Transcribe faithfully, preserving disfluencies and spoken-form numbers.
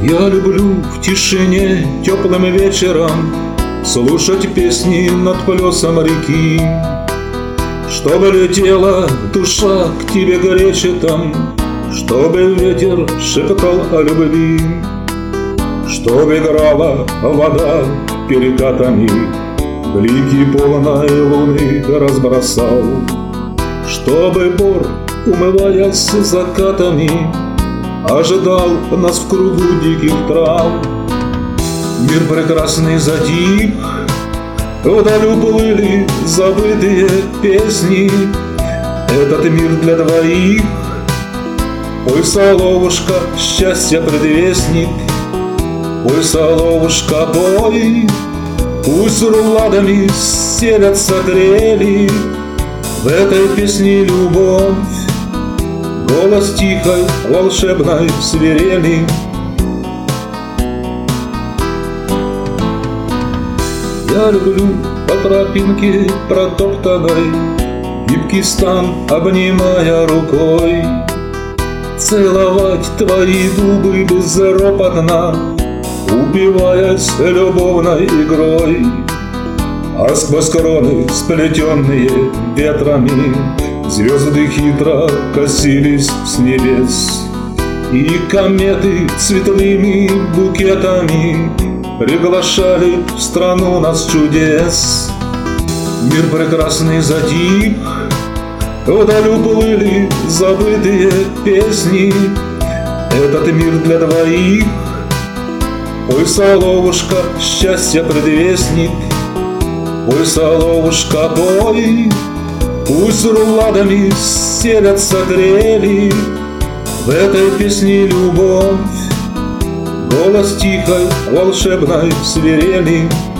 Я люблю в тишине теплым вечером слушать песни над плесом реки, чтобы летела душа к тебе горечетом, чтобы ветер шептал о любви, чтобы играла вода перекатами, блики полной луны разбросал, чтобы бор, умываясь закатами, ожидал нас в кругу диких трав. Мир прекрасный затих, вдаль уплыли забытые песни. Этот мир для двоих, ой, соловушка, счастья предвестник. Ой, соловушка, пой, пусть руладами селятся трели. В этой песне любовь, голос тихой волшебной свирели. Я люблю по тропинке протоптанной гибкий стан, обнимая рукой, целовать твои губы безропотно, упиваясь любовной игрой. А сквозь кроны, сплетенные ветрами, звезды хитро косились с небес, и кометы цветными букетами приглашали в страну нас чудес. Мир прекрасный затих, вдаль уплыли забытые песни. Этот мир для двоих, ой, соловушка, счастья предвестник. Ой, соловушка, пой, пусть руладами селятся трели. В этой песне любовь, голос тихой волшебной свирели.